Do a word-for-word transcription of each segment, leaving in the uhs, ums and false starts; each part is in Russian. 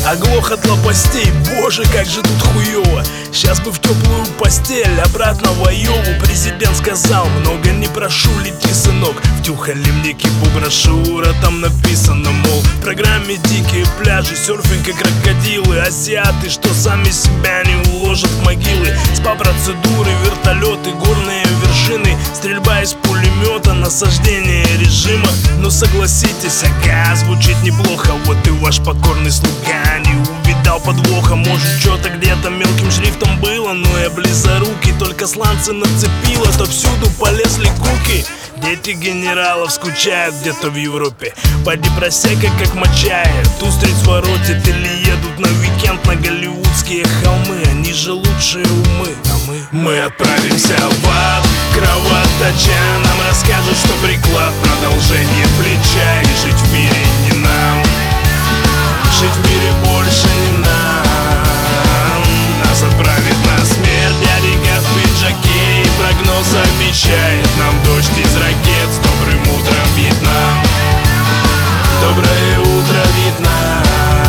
Оглох от лопастей, боже, как же тут хуёво. Сейчас бы в теплую постель, обратно в Айову. Президент сказал, много не прошу, лети, сынок. Втюхали мне кипу брошюра, там написано, мол, в программе дикие пляжи, серфинг и крокодилы. Азиаты, что сами себя не уложат в могилы. СПА-процедуры, вертолеты, горные вершины, стрельба из пулемета, насаждение режима. Но согласитесь, ага, звучит неплохо. Вот и ваш покорный слуга не увидал подвоха. Может, что-то где-то мелким шрифтом было, но я близорукий, только сланцы нацепило, то всюду полезли куки. Дети генералов скучают где-то в Европе. Поди просека, как мочает, устриц воротит или едут на уикенд на голливудские холмы. Они же лучшие умы, а мы Мы отправимся в ад, кровоточа. Нам расскажут, что приклад, продолжение плеча. И жить в мире не нам, жить в мире больше не нам. Нас отправит на смерть дяденька в пиджаке. И прогноз обещает нам дождь из ракет. С добрым утром, Вьетнам, доброе утро, Вьетнам.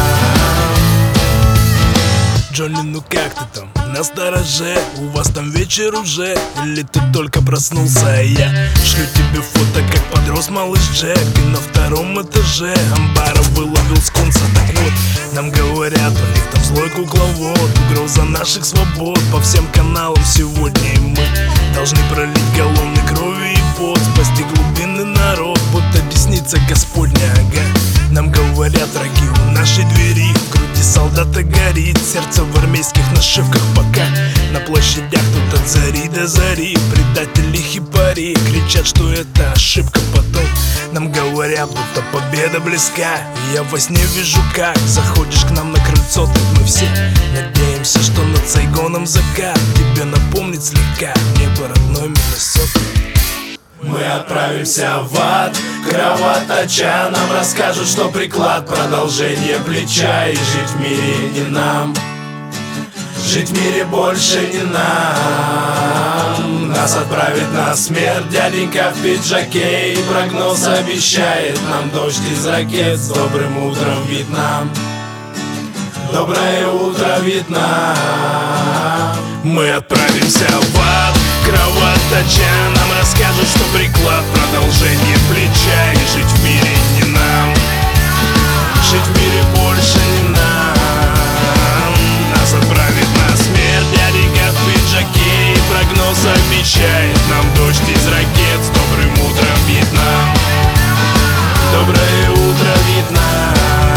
Джонни, ну как ты там? На стороже, у вас там вечер уже? Или ты только проснулся, а я шлю тебе фото, как подрос малыш Джек. И на втором этаже амбара выловил скунса. Так вот, нам говорят, у них там злой кукловод, угроза наших свобод по всем каналам сегодня. И мы должны пролить галлоны крови и пот, спасти глубинный народ, будто десница Господня, ага. Нам говорят, враги у нашей двери, в груди солдата горит, сердце в армейских нашивках пока. На площадях тут от зари до зари предатели хипари кричат, что это ошибка потом. Нам говорят, будто победа близка, и я во сне вижу, как заходишь к нам на крыльцо. Так мы все надеемся, что над Сайгоном закат тебе напомнит слегка небо родной Миннесоты. Мы отправимся в ад, кровоточа. Нам расскажут, что приклад, продолжение плеча. И жить в мире не нам, жить в мире больше не нам. Нас отправит на смерть дяденька в пиджаке. И прогноз обещает нам дождь из ракет. С добрым утром, Вьетнам, доброе утро, Вьетнам. Мы отправимся в ад, кровоточа. Нам расскажут, что приклад, продолжение плеча. И жить в мире не нам, жить в мире больше не нам. Нас отправит на смерть дяденька в пиджаке. И прогноз обещает нам дождь из ракет. С добрым утром, Вьетнам, доброе утро, Вьетнам.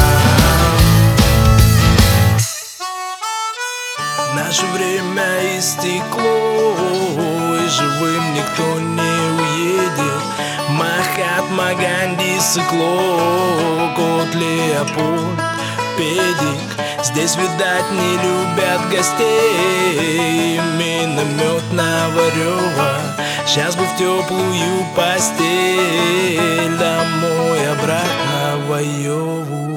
Наше время истекло, и живым никто не уедет. Махатма Ганди, Сыкло, Кот Леопольд, Педик. Здесь, видать, не любят гостей. Миномет Наварева, сейчас бы в теплую постель. Домой, обратно в Айову.